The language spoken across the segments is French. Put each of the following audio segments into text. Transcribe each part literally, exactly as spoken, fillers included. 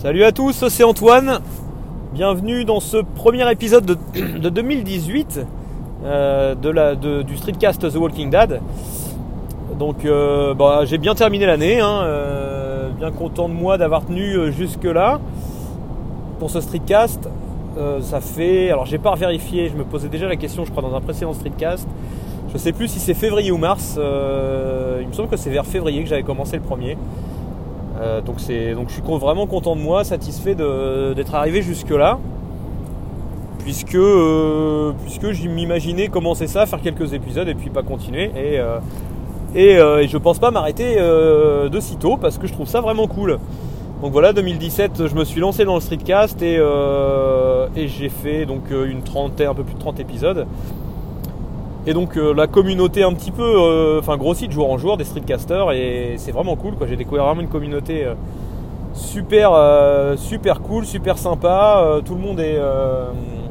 Salut à tous, c'est Antoine. Bienvenue dans ce premier épisode de, de deux mille dix-huit euh, de la, de, du streetcast The Walking Dead. Donc euh, bah, j'ai bien terminé l'année, hein, euh, bien content de moi d'avoir tenu jusque là pour ce streetcast. Euh, ça fait, alors j'ai pas vérifié, je me posais déjà la question, je crois, dans un précédent streetcast. Je sais plus si c'est février ou mars. Euh, il me semble que c'est vers février que j'avais commencé le premier. Euh, donc, c'est, donc je suis vraiment content de moi, satisfait de, d'être arrivé jusque là, puisque euh, puisque je m'imaginais commencer ça, faire quelques épisodes et puis pas continuer. Et euh, et, euh, et je pense pas m'arrêter euh, de sitôt parce que je trouve ça vraiment cool. Donc voilà, deux mille dix-sept, je me suis lancé dans le streetcast et euh, et j'ai fait donc une trentaine, un peu plus de trente épisodes. Et donc euh, la communauté un petit peu euh, enfin grossit de jour en jour des streetcasters et c'est vraiment cool quoi. J'ai découvert vraiment une communauté euh, super euh, super cool, super sympa. Euh, tout le monde est euh,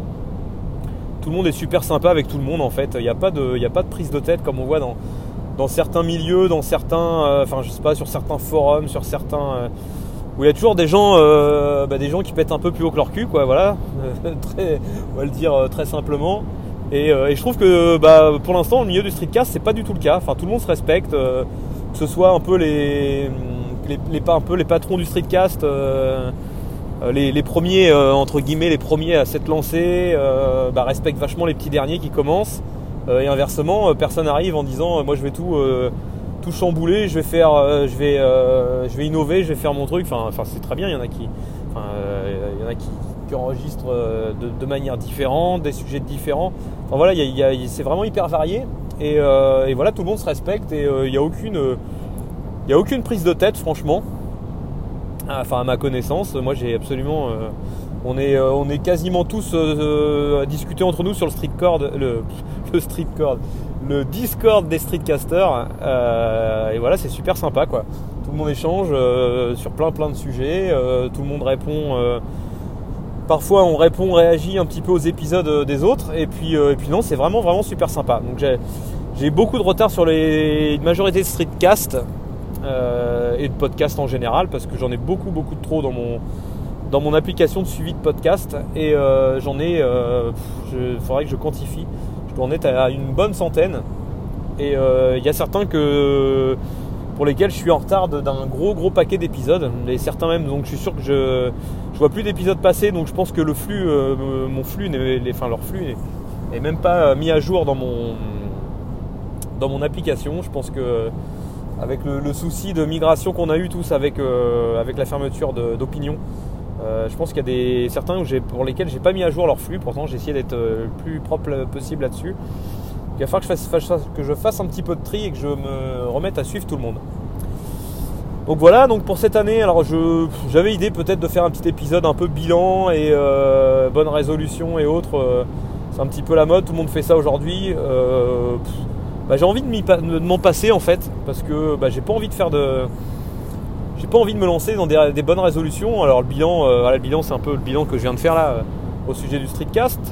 tout le monde est super sympa avec tout le monde en fait. Il n'y a pas de il y a pas de prise de tête comme on voit dans dans certains milieux, dans certains euh, enfin je sais pas, sur certains forums, sur certains euh, où il y a toujours des gens euh, bah, des gens qui pètent un peu plus haut que leur cul quoi, voilà. Très, on va le dire euh, très simplement. Et, euh, et je trouve que bah, pour l'instant, au milieu du streetcast, c'est pas du tout le cas. Enfin, tout le monde se respecte, euh, que ce soit un peu les, les, les, un peu les patrons du streetcast, euh, les, les premiers, euh, entre guillemets, les premiers à s'être lancés, euh, bah, respectent vachement les petits derniers qui commencent. Euh, et inversement, personne n'arrive en disant, moi je vais tout, euh, tout chambouler, je vais faire, euh, je vais, euh, je vais innover, je vais faire mon truc. Enfin, enfin c'est très bien. Il y en a qui, enfin, euh, il y en a qui qui enregistrent de, de manière différente, des sujets différents. Enfin voilà, y a, y a, c'est vraiment hyper varié. Et, euh, et voilà, tout le monde se respecte et il euh, n'y a aucune, il y a aucune prise de tête, franchement. Enfin, à ma connaissance, moi j'ai absolument, euh, on est, euh, on est quasiment tous euh, à discuter entre nous sur le streetcord, le, le streetcord, le Discord des streetcasters. Euh, et voilà, c'est super sympa quoi. Tout le monde échange euh, sur plein plein de sujets. Euh, tout le monde répond. Euh, Parfois on répond, on réagit un petit peu aux épisodes des autres et puis, euh, et puis non, c'est vraiment vraiment super sympa. Donc j'ai, j'ai beaucoup de retard sur les, une majorité de streetcasts euh, et de podcasts en général parce que j'en ai beaucoup beaucoup de trop dans mon, dans mon application de suivi de podcast et euh, j'en ai, euh, il faudrait que je quantifie, je dois en être à une bonne centaine et il euh, y a certains que... pour lesquels je suis en retard d'un gros gros paquet d'épisodes et certains même, donc je suis sûr que je je vois plus d'épisodes passer, donc je pense que le flux euh, mon flux n'est, enfin leur flux n'est, est même pas mis à jour dans mon dans mon application. Je pense que avec le, le souci de migration qu'on a eu tous avec euh, avec la fermeture de, d'Opinion, euh, je pense qu'il y a des certains où j'ai, pour lesquels j'ai pas mis à jour leur flux. Pourtant j'ai essayé d'être le plus propre possible là-dessus. Il va falloir que je, fasse, que je fasse un petit peu de tri et que je me remette à suivre tout le monde. Donc voilà, donc pour cette année, alors je, j'avais idée peut-être de faire un petit épisode un peu bilan et euh, bonne résolution et autres. Euh, c'est un petit peu la mode, tout le monde fait ça aujourd'hui. Euh, pff, bah, j'ai envie de, m'y, de m'en passer en fait, parce que bah, j'ai pas envie de faire de, j'ai pas envie de me lancer dans des, des bonnes résolutions. Alors le bilan, euh, voilà, le bilan c'est un peu le bilan que je viens de faire là euh, au sujet du streetcast.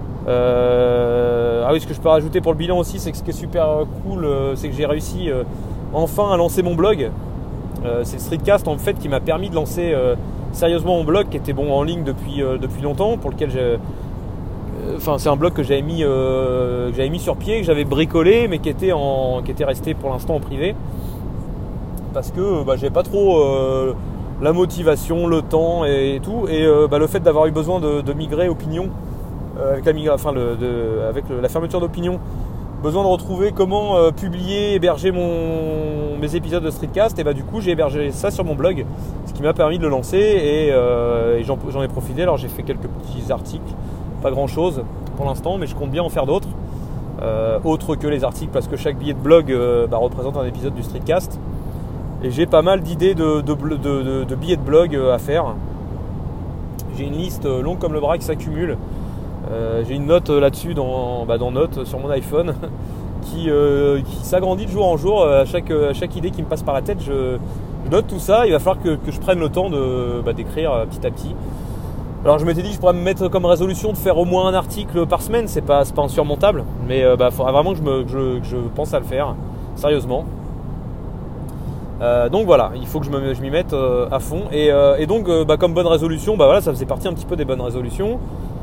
Euh, ah oui, ce que je peux rajouter pour le bilan aussi, c'est que ce qui est super cool, euh, c'est que j'ai réussi euh, enfin à lancer mon blog. Euh, c'est le streetcast en fait qui m'a permis de lancer euh, sérieusement mon blog qui était bon en ligne depuis euh, depuis longtemps, pour lequel j'ai, enfin euh, c'est un blog que j'avais mis euh, que j'avais mis sur pied, que j'avais bricolé, mais qui était en qui était resté pour l'instant en privé parce que bah, j'avais pas trop euh, la motivation, le temps et, et tout, et euh, bah, le fait d'avoir eu besoin de, de migrer Opinion. Avec, la, enfin le, de, avec le, la fermeture d'Opinion, besoin de retrouver comment euh, publier, héberger mon, mes épisodes de streetcast, et bah du coup j'ai hébergé ça sur mon blog, ce qui m'a permis de le lancer et, euh, et j'en, j'en ai profité. Alors j'ai fait quelques petits articles, pas grand chose pour l'instant, mais je compte bien en faire d'autres, euh, autres que les articles, parce que chaque billet de blog euh, bah, représente un épisode du streetcast et j'ai pas mal d'idées de, de, de, de, de billets de blog à faire. J'ai une liste longue comme le bras qui s'accumule. Euh, j'ai une note là-dessus dans, bah dans Notes sur mon iPhone qui, euh, qui s'agrandit de jour en jour. À chaque, à chaque idée qui me passe par la tête, je, je note tout ça. Il va falloir que, que je prenne le temps de, bah, d'écrire petit à petit. Alors je m'étais dit que je pourrais me mettre comme résolution de faire au moins un article par semaine. C'est pas, c'est pas insurmontable, mais il euh, bah, faudra vraiment que je, me, que, je, que je pense à le faire sérieusement. Euh, donc voilà, il faut que je, me, je m'y mette euh, à fond. Et, euh, et donc, euh, bah, comme bonne résolution, bah voilà, ça faisait partie un petit peu des bonnes résolutions.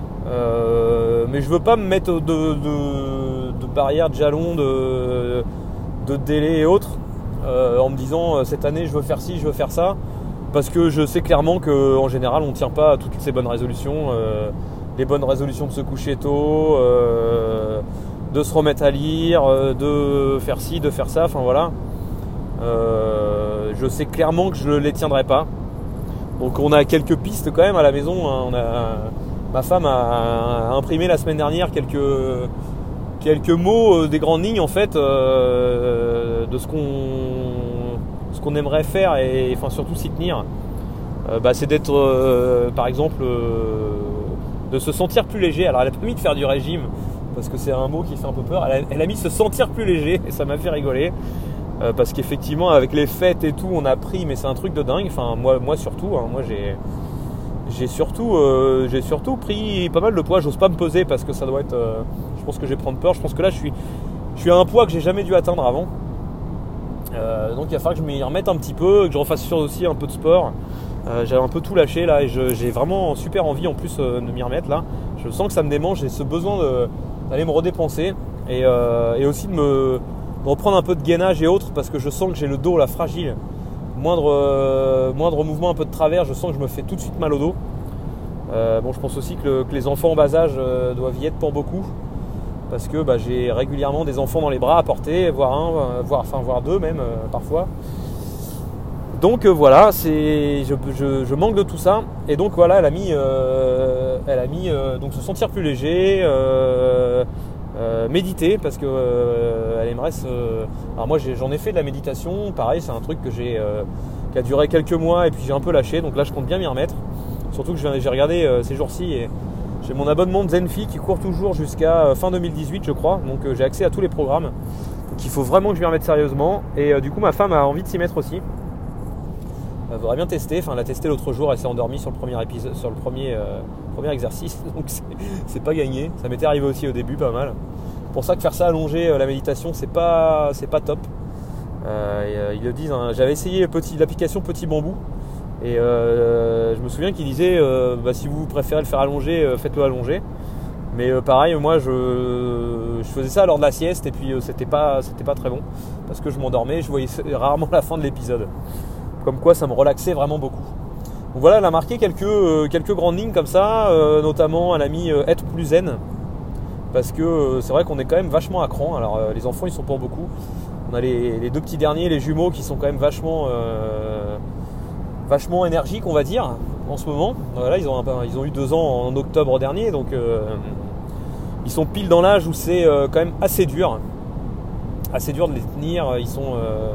Euh, mais je veux pas me mettre de, de, de barrières, de jalons, de, de délais et autres, euh, en me disant cette année je veux faire ci, je veux faire ça, parce que je sais clairement qu'en général on ne tient pas à toutes ces bonnes résolutions. Euh, les bonnes résolutions de se coucher tôt, euh, de se remettre à lire, de faire ci, de faire ça, enfin voilà. Euh, je sais clairement que je ne les tiendrai pas. Donc on a quelques pistes quand même à la maison. Hein. On a, ma femme a, a imprimé la semaine dernière quelques, quelques mots euh, des grandes lignes en fait euh, de ce qu'on, ce qu'on aimerait faire et enfin surtout s'y tenir. Euh, bah, c'est d'être euh, par exemple euh, de se sentir plus léger. Alors elle a pas mis de faire du régime parce que c'est un mot qui fait un peu peur. Elle a, elle a mis se sentir plus léger et ça m'a fait rigoler. Euh, parce qu'effectivement avec les fêtes et tout on a pris, mais c'est un truc de dingue, enfin moi, moi surtout hein, moi j'ai, j'ai, surtout, euh, j'ai surtout pris pas mal de poids. J'ose pas me peser parce que ça doit être euh, je pense que je vais prendre peur. Je pense que là je suis, je suis à un poids que j'ai jamais dû atteindre avant, euh, donc il va falloir que je m'y remette un petit peu, que je refasse aussi un peu de sport. euh, J'avais un peu tout lâché là et je, j'ai vraiment super envie en plus euh, de m'y remettre là. Je sens que ça me démange, j'ai ce besoin de, d'aller me redépenser et, euh, et aussi de me reprendre un peu de gainage et autres parce que je sens que j'ai le dos là fragile. Moindre, euh, moindre mouvement un peu de travers, je sens que je me fais tout de suite mal au dos. Euh, bon, je pense aussi que, le, que les enfants en bas âge euh, doivent y être pour beaucoup parce que bah, j'ai régulièrement des enfants dans les bras à porter, voire un, euh, voire, enfin, voire deux même euh, parfois. Donc euh, voilà, c'est, je, je, je manque de tout ça et donc voilà, elle a mis, euh, elle a mis euh, donc se sentir plus léger. Euh, Euh, méditer parce que euh, elle aimerait se... Alors moi j'ai, j'en ai fait de la méditation, pareil c'est un truc que j'ai euh, qui a duré quelques mois et puis j'ai un peu lâché, donc là je compte bien m'y remettre, surtout que j'ai regardé euh, ces jours-ci et j'ai mon abonnement de Zenfi qui court toujours jusqu'à fin deux mille dix-huit je crois, donc euh, j'ai accès à tous les programmes, donc il faut vraiment que je m'y remette sérieusement et euh, du coup ma femme a envie de s'y mettre aussi. Elle voudrait bien tester, enfin elle a testé l'autre jour, elle s'est endormie sur le premier épisode, sur le premier, euh, premier exercice, donc c'est, c'est pas gagné. Ça m'était arrivé aussi au début pas mal. C'est pour ça que faire ça allongé, euh, la méditation, c'est pas, c'est pas top. Euh, et, euh, ils le disent, hein. J'avais essayé petit, l'application Petit Bambou et euh, je me souviens qu'ils disaient euh, bah, si vous préférez le faire allonger, euh, faites-le allonger. Mais euh, pareil, moi je, je faisais ça lors de la sieste et puis euh, c'était pas, c'était pas très bon parce que je m'endormais, je voyais rarement la fin de l'épisode. Comme quoi ça me relaxait vraiment beaucoup. Donc voilà, elle a marqué quelques, euh, quelques grandes lignes comme ça, euh, notamment elle a mis euh, être plus zen, parce que euh, c'est vrai qu'on est quand même vachement à cran. Alors euh, les enfants ils sont pas beaucoup, on a les, les deux petits derniers, les jumeaux qui sont quand même vachement, euh, vachement énergiques on va dire en ce moment. Voilà, ils, ont un, ils ont eu deux ans en octobre dernier, donc euh, ils sont pile dans l'âge où c'est euh, quand même assez dur, assez dur de les tenir, ils sont... Euh,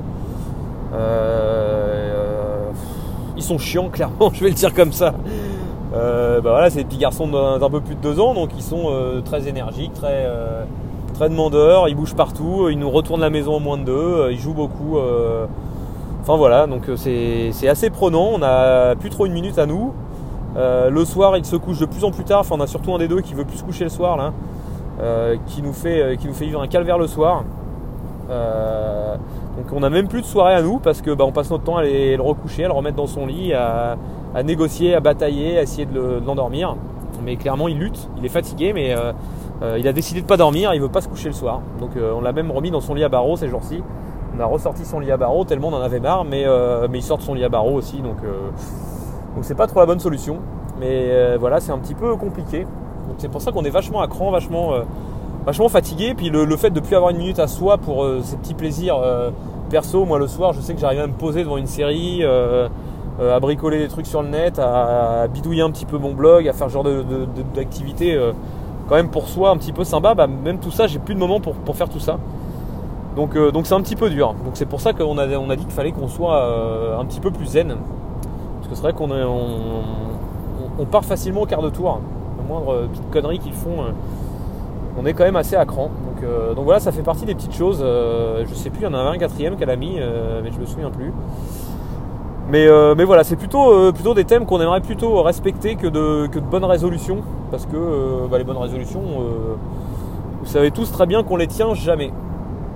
Euh, ils sont chiants clairement, je vais le dire comme ça. Euh, bah voilà, c'est des petits garçons d'un, d'un peu plus de deux ans, donc ils sont euh, très énergiques, très, euh, très demandeurs, ils bougent partout, ils nous retournent la maison en moins de deux, ils jouent beaucoup. Euh, enfin voilà, donc c'est, c'est assez prenant, on n'a plus trop une minute à nous. Euh, le soir, ils se couchent de plus en plus tard, enfin on a surtout un des deux qui veut plus se coucher le soir là, euh, qui nous fait, qui nous fait vivre un calvaire le soir. Euh, donc on n'a même plus de soirée à nous parce que bah, on passe notre temps à les, le recoucher, à le remettre dans son lit, à, à négocier, à batailler, à essayer de, le, de l'endormir. Mais clairement il lutte, il est fatigué, mais euh, euh, il a décidé de pas dormir, il veut pas se coucher le soir. Donc euh, on l'a même remis dans son lit à barreaux ces jours-ci. On a ressorti son lit à barreaux tellement on en avait marre, mais, euh, mais il sort de son lit à barreaux aussi, donc euh, donc c'est pas trop la bonne solution. Mais euh, voilà, c'est un petit peu compliqué. Donc c'est pour ça qu'on est vachement à cran, vachement euh, vachement fatigué, puis le, le fait de ne plus avoir une minute à soi pour euh, ces petits plaisirs euh, perso. Moi le soir je sais que j'arrive à me poser devant une série, euh, euh, à bricoler des trucs sur le net, à, à bidouiller un petit peu mon blog, à faire ce genre de, de, de, d'activité euh, quand même pour soi un petit peu sympa. Bah, même tout ça, j'ai plus de moment pour, pour faire tout ça, donc, euh, donc c'est un petit peu dur. Donc c'est pour ça qu'on a, on a dit qu'il fallait qu'on soit euh, un petit peu plus zen, parce que c'est vrai qu'on est, on, on, on part facilement au quart de tour, la moindre petite connerie qu'ils font, euh, on est quand même assez à cran. Donc, euh, donc voilà, ça fait partie des petites choses. Euh, je sais plus, il y en avait un quatrième qu'elle a mis, euh, mais je me souviens plus. Mais, euh, mais voilà, c'est plutôt, euh, plutôt des thèmes qu'on aimerait plutôt respecter que de, que de bonnes résolutions. Parce que euh, bah, les bonnes résolutions, euh, vous savez tous très bien qu'on les tient jamais.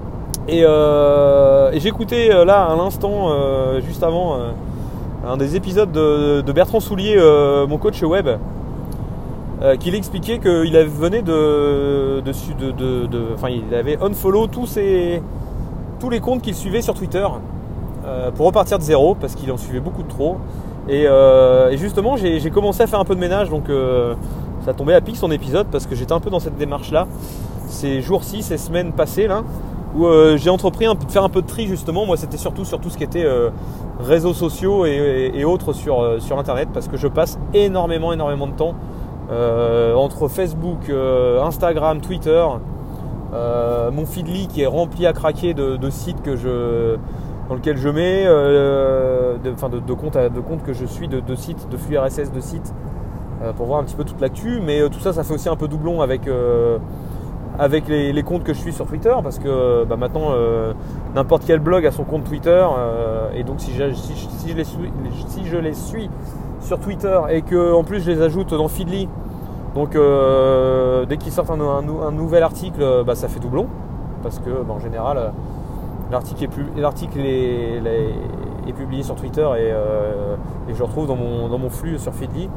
Et, euh, et j'écoutais euh, là à l'instant, euh, juste avant, euh, un des épisodes de, de Bertrand Soulier, euh, mon coach web, euh, qu'il expliquait qu'il avait- venait de, de, de, de, de- enfin, il avait unfollow tous, ses, tous les comptes qu'il suivait sur Twitter euh, pour repartir de zéro parce qu'il en suivait beaucoup de trop. Et, euh, et justement, j'ai, j'ai commencé à faire un peu de ménage, donc euh, ça tombait à pic son épisode parce que j'étais un peu dans cette démarche-là ces jours-ci, ces semaines passées là, où euh, j'ai entrepris un, de faire un peu de tri justement. Moi, c'était surtout sur tout ce qui était euh, réseaux sociaux et, et- et autres sur, euh, sur Internet, parce que je passe énormément, énormément de temps euh, entre Facebook, euh, Instagram, Twitter, euh, mon Feedly qui est rempli à craquer de, de sites que je, dans lesquels je mets, euh, de, enfin de, de comptes, à- de comptes que je suis, de, de sites, de flux R S S de sites, euh, pour voir un petit peu toute l'actu. Mais euh, tout ça, ça fait aussi un peu doublon avec euh, avec les, les comptes que je suis sur Twitter, parce que bah, maintenant euh, n'importe quel blog a son compte Twitter, euh, et donc si je, si, si je les suis, si je les suis sur Twitter et que en plus je les ajoute dans Feedly, donc euh, dès qu'ils sortent un, un, un nouvel article, bah, ça fait doublon, parce que bah, en général euh, l'article, est, plus, l'article est, est, est publié sur Twitter et, euh, et je le retrouve dans mon, dans mon flux sur Feedly.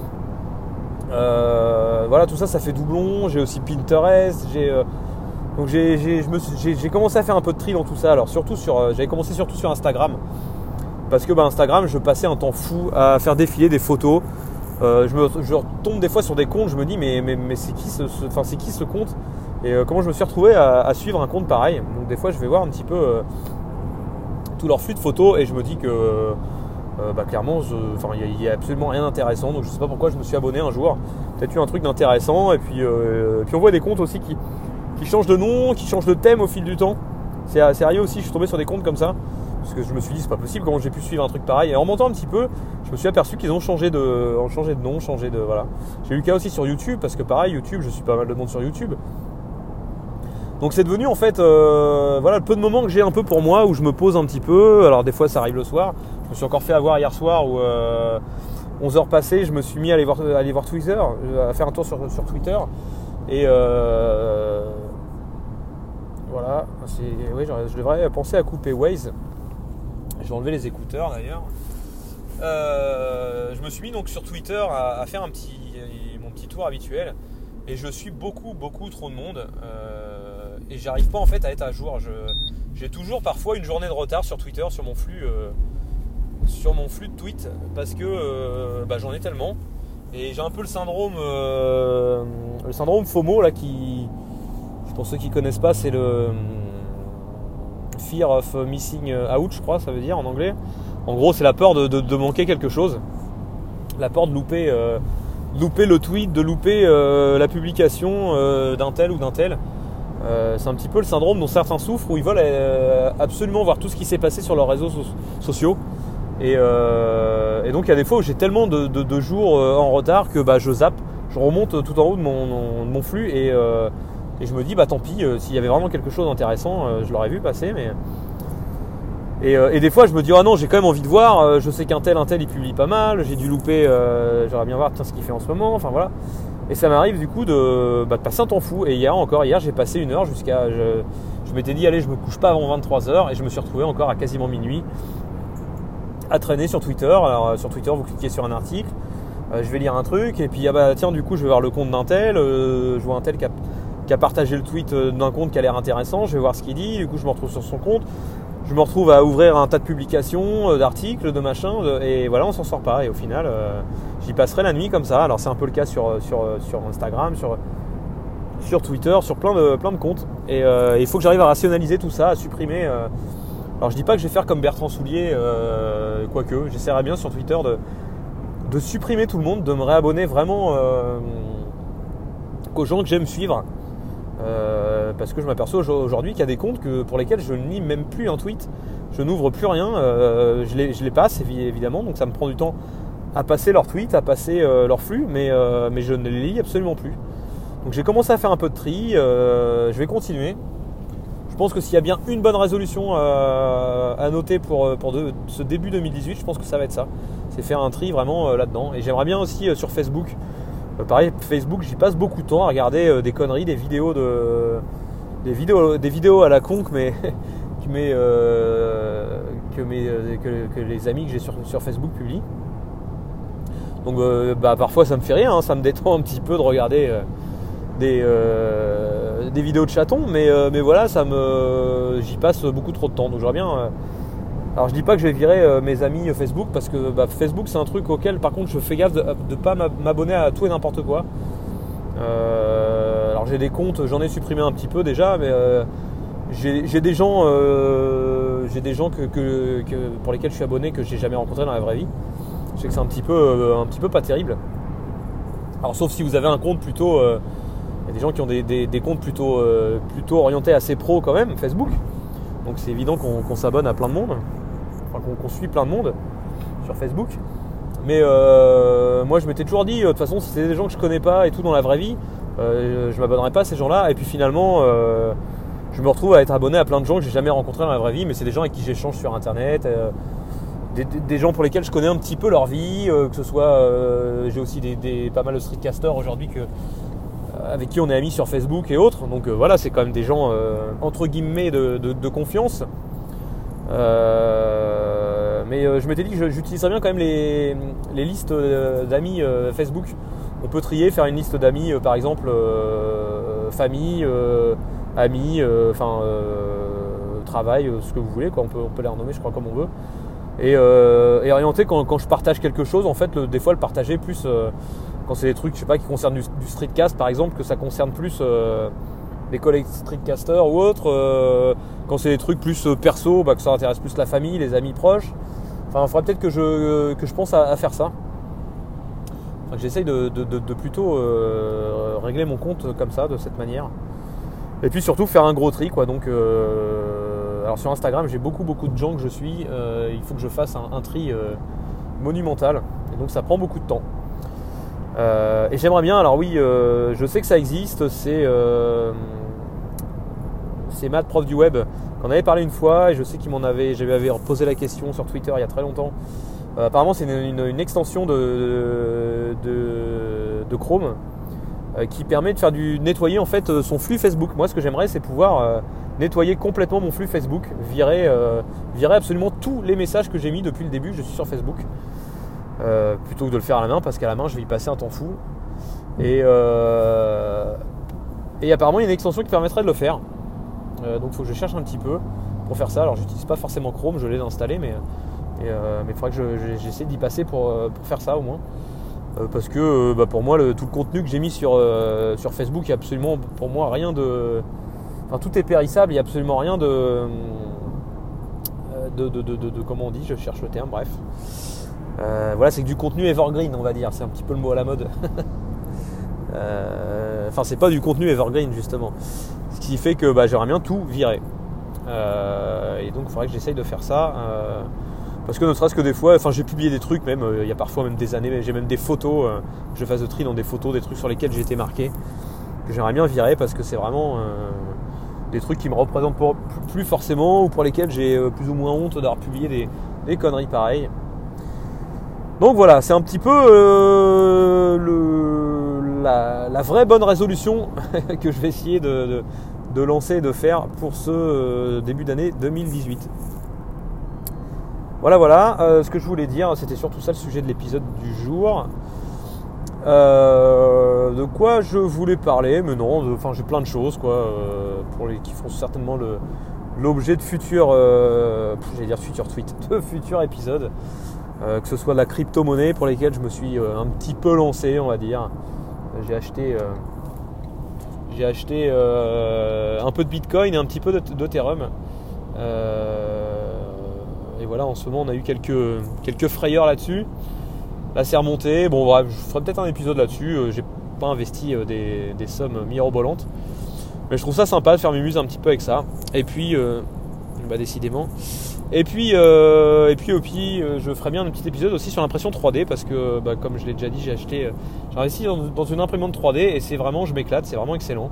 Euh, voilà, tout ça, ça fait doublon. J'ai aussi Pinterest. J'ai, euh, donc j'ai, j'ai, je me suis- j'ai, j'ai commencé à faire un peu de tri dans tout ça. Alors surtout sur, euh, j'avais commencé surtout sur Instagram, parce que bah, Instagram, je passais un temps fou à faire défiler des photos. Euh, je, me, je tombe des fois sur des comptes, je me dis mais, mais, mais c'est qui ce, ce, enfin, c'est qui ce compte, et euh, comment je me suis retrouvé à, à suivre un compte pareil. Donc des fois, je vais voir un petit peu euh, tout leur flux de photos et je me dis que Euh, bah clairement, il n'y a, a absolument rien d'intéressant, donc je sais pas pourquoi je me suis abonné un jour. Peut-être eu un truc d'intéressant, et puis, euh, et puis on voit des comptes aussi qui, qui changent de nom, qui changent de thème au fil du temps. C'est assez sérieux aussi, je suis tombé sur des comptes comme ça, parce que je me suis dit c'est pas possible, comment j'ai pu suivre un truc pareil. Et en montant un petit peu, je me suis aperçu qu'ils ont changé de, ont changé de nom, changé de, voilà. J'ai eu le cas aussi sur YouTube, parce que pareil, YouTube, je suis pas mal de monde sur YouTube. Donc c'est devenu en fait euh, voilà, le peu de moments que j'ai un peu pour moi, où je me pose un petit peu. Alors des fois ça arrive le soir. Je me suis encore fait avoir hier soir où euh, onze heures passées, je me suis mis à aller voir, à aller voir Twitter, à faire un tour sur, sur Twitter. Et euh, voilà, c'est, oui, je devrais penser à couper Waze. Je vais enlever les écouteurs d'ailleurs. Euh, je me suis mis donc sur Twitter à, à faire un petit, mon petit tour habituel. Et je suis beaucoup, beaucoup trop de monde. Euh, et j'arrive pas en fait à être à jour. Je, j'ai toujours parfois une journée de retard sur Twitter, sur mon flux, euh, sur mon flux de tweets, parce que euh, bah, j'en ai tellement. Et j'ai un peu le syndrome, euh, le syndrome FOMO là, qui, pour ceux qui connaissent pas, c'est le Fear of Missing Out, je crois, ça veut dire en anglais. En gros, c'est la peur de, de, de manquer quelque chose, la peur de louper. Euh, louper le tweet, de louper euh, la publication euh, d'un tel ou d'un tel. Euh, c'est un petit peu le syndrome dont certains souffrent, où ils veulent euh, absolument voir tout ce qui s'est passé sur leurs réseaux so- sociaux. Et, euh, et donc il y a des fois où j'ai tellement de, de, de jours euh, en retard que bah, je zappe, je remonte tout en haut de mon, mon, de mon flux et, euh, et je me dis bah tant pis, euh, s'il y avait vraiment quelque chose d'intéressant, euh, je l'aurais vu passer. Mais... Et, euh, et des fois je me dis ah oh non, j'ai quand même envie de voir, euh, je sais qu'un tel un tel il publie pas mal, j'ai dû louper, euh, j'aimerais bien voir tiens, ce qu'il fait en ce moment, enfin voilà. Et ça m'arrive du coup de, bah, de passer un temps fou. Et hier encore, hier j'ai passé une heure jusqu'à, je, je m'étais dit allez je me couche pas avant vingt-trois heures, et je me suis retrouvé encore à quasiment minuit à traîner sur Twitter. Alors euh, sur Twitter vous cliquez sur un article, euh, je vais lire un truc, et puis ah bah tiens du coup je vais voir le compte d'un tel, euh, je vois un tel qui a, qui a partagé le tweet d'un compte qui a l'air intéressant, je vais voir ce qu'il dit, du coup je me retrouve sur son compte. Je me retrouve à ouvrir un tas de publications, d'articles, de machins, et voilà, on s'en sort pas. Et au final, euh, j'y passerai la nuit comme ça. Alors c'est un peu le cas sur, sur, sur Instagram, sur, sur Twitter, sur plein de, plein de comptes. Et euh, il faut que j'arrive à rationaliser tout ça, à supprimer. Euh... Alors je dis pas que je vais faire comme Bertrand Soulier, euh, quoique, j'essaierai bien sur Twitter de, de supprimer tout le monde, de me réabonner vraiment euh, qu'aux gens que j'aime suivre. Euh, parce que je m'aperçois aujourd'hui qu'il y a des comptes que, pour lesquels je ne lis même plus un tweet, je n'ouvre plus rien, euh, je, les, je les passe évidemment, donc ça me prend du temps à passer leurs tweets, à passer euh, leur flux, mais, euh, mais je ne les lis absolument plus. Donc j'ai commencé à faire un peu de tri, euh, je vais continuer. Je pense que s'il y a bien une bonne résolution euh, à noter pour, pour de, ce début deux mille dix-huit, je pense que ça va être ça, c'est faire un tri vraiment euh, là-dedans. Et j'aimerais bien aussi euh, sur Facebook. Euh, pareil, Facebook, j'y passe beaucoup de temps à regarder euh, des conneries, des vidéos de, des vidéos, des vidéos à la con que mes, que, mes, euh, que, mes, que, que les amis que j'ai sur, sur Facebook publient. Donc euh, bah, parfois ça me fait rire, hein, ça me détend un petit peu de regarder euh, des, euh, des vidéos de chatons, mais, euh, mais voilà, ça me, j'y passe beaucoup trop de temps. Donc j'aurais bien... Euh, alors je dis pas que je vais virer euh, mes amis Facebook, parce que bah, Facebook c'est un truc auquel par contre je fais gaffe de ne pas m'abonner à tout et n'importe quoi. Euh, alors j'ai des comptes, j'en ai supprimé un petit peu déjà, mais euh, j'ai, j'ai des gens, euh, j'ai des gens que, que, que, pour lesquels je suis abonné que j'ai jamais rencontré dans la vraie vie. Je sais que c'est un petit peu, euh, un petit peu pas terrible. Alors sauf si vous avez un compte plutôt, euh, il y a des gens qui ont des, des, des comptes plutôt, euh, plutôt orientés assez pro quand même, Facebook. Donc c'est évident qu'on, qu'on s'abonne à plein de monde, enfin qu'on, qu'on suit plein de monde sur Facebook. Mais euh, moi je m'étais toujours dit, de toute façon si c'est des gens que je connais pas et tout dans la vraie vie, euh, je m'abonnerai pas à ces gens-là. Et puis finalement, euh, je me retrouve à être abonné à plein de gens que j'ai jamais rencontrés dans la vraie vie, mais c'est des gens avec qui j'échange sur Internet. Euh, Des, des gens pour lesquels je connais un petit peu leur vie, euh, que ce soit, euh, j'ai aussi des, des, pas mal de streetcasters aujourd'hui que, euh, avec qui on est amis sur Facebook et autres. Donc euh, voilà, c'est quand même des gens euh, entre guillemets de, de, de confiance. Euh, mais euh, je m'étais dit que j'utiliserais bien quand même les, les listes d'amis euh, Facebook. On peut trier, faire une liste d'amis, euh, par exemple euh, famille, euh, amis, enfin euh, travail, euh, ce que vous voulez, quoi. On peut, on peut les renommer, je crois, comme on veut. Et, euh, et orienter quand, quand je partage quelque chose, en fait, le, des fois le partager plus euh, quand c'est des trucs, je sais pas, qui concernent du, du streetcast par exemple, que ça concerne plus euh, des collègues streetcasters ou autres. Euh, quand c'est des trucs plus perso, bah, que ça intéresse plus la famille, les amis proches. Enfin, il faudrait peut-être que je, que je pense à, à faire ça. Enfin, que j'essaye de, de, de, de plutôt euh, régler mon compte comme ça, de cette manière. Et puis surtout faire un gros tri, quoi. Donc, euh, alors sur Instagram, j'ai beaucoup beaucoup de gens que je suis. Euh, il faut que je fasse un, un tri euh, monumental. Et donc ça prend beaucoup de temps. Euh, et j'aimerais bien. Alors oui, euh, je sais que ça existe. C'est euh, c'est Matt, prof du web, qu'on avait parlé une fois. Et je sais qu'il m'en avait, j'avais avait posé la question sur Twitter il y a très longtemps. Euh, apparemment, c'est une, une, une extension de, de, de Chrome. Qui permet de faire du nettoyer en fait son flux Facebook. Moi, ce que j'aimerais, c'est pouvoir euh, nettoyer complètement mon flux Facebook, virer, euh, virer absolument tous les messages que j'ai mis depuis le début. Je suis sur Facebook, euh, plutôt que de le faire à la main, parce qu'à la main, je vais y passer un temps fou. Et, euh, et apparemment, il y a une extension qui permettrait de le faire. Euh, donc, il faut que je cherche un petit peu pour faire ça. Alors, j'utilise pas forcément Chrome, je l'ai installé, mais et, euh, mais il faudrait que je, j'essaie d'y passer pour, pour faire ça au moins. Parce que bah, pour moi le, tout le contenu que j'ai mis sur, euh, sur Facebook, il n'y a absolument pour moi rien de... Enfin tout est périssable, il n'y a absolument rien de de, de, de, de, de... Comment on dit, je cherche le terme, bref. Euh, voilà, c'est que du contenu evergreen, on va dire, c'est un petit peu le mot à la mode. euh, enfin c'est pas du contenu evergreen justement. Ce qui fait que bah, j'aimerais bien tout virer. Euh, et donc il faudrait que j'essaye de faire ça. Euh, Parce que ne serait-ce que des fois, enfin j'ai publié des trucs même, euh, il y a parfois même des années, j'ai même des photos, euh, je fasse de tri dans des photos, des trucs sur lesquels j'ai été marqué, que j'aimerais bien virer parce que c'est vraiment euh, des trucs qui me représentent pour, plus forcément ou pour lesquels j'ai euh, plus ou moins honte d'avoir publié des, des conneries pareilles. Donc voilà, c'est un petit peu euh, le, la, la vraie bonne résolution que je vais essayer de, de, de lancer et de faire pour ce euh, début d'année deux mille dix-huit. Voilà, voilà, euh, ce que je voulais dire, c'était surtout ça le sujet de l'épisode du jour. Euh, de quoi je voulais parler, mais non, enfin j'ai plein de choses, quoi, euh, pour les qui feront certainement le, l'objet de futurs, euh, j'allais dire futurs tweets, de futurs épisodes, euh, que ce soit de la crypto-monnaie pour lesquelles je me suis euh, un petit peu lancé, on va dire. J'ai acheté, euh, j'ai acheté euh, un peu de Bitcoin et un petit peu de, d'Ethereum. Euh, Et voilà, en ce moment, on a eu quelques, quelques frayeurs là-dessus. Là, c'est remonté. Bon, bref, je ferai peut-être un épisode là-dessus. Euh, j'ai pas investi euh, des, des sommes mirobolantes. Mais je trouve ça sympa de faire mes muses un petit peu avec ça. Et puis, euh, bah, décidément. Et puis, euh, et puis, au pire, euh, je ferai bien un petit épisode aussi sur l'impression trois D. Parce que, bah, comme je l'ai déjà dit, j'ai acheté. Euh, j'ai investi dans, dans une imprimante trois D. Et c'est vraiment, je m'éclate. C'est vraiment excellent.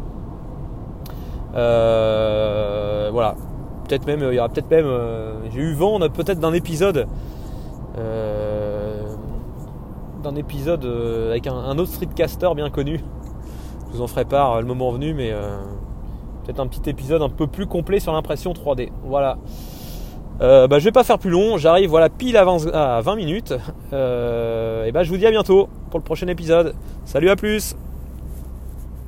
Euh, voilà. Peut-être même, il y aura peut-être même, euh, j'ai eu vent, on a peut-être d'un épisode, euh, d'un épisode euh, avec un, un autre streetcaster bien connu. Je vous en ferai part le moment venu, mais euh, peut-être un petit épisode un peu plus complet sur l'impression trois D. Voilà. Euh, bah, je vais pas faire plus long, j'arrive voilà pile à vingt, à vingt minutes. Euh, et bah, je vous dis à bientôt pour le prochain épisode. Salut, à plus.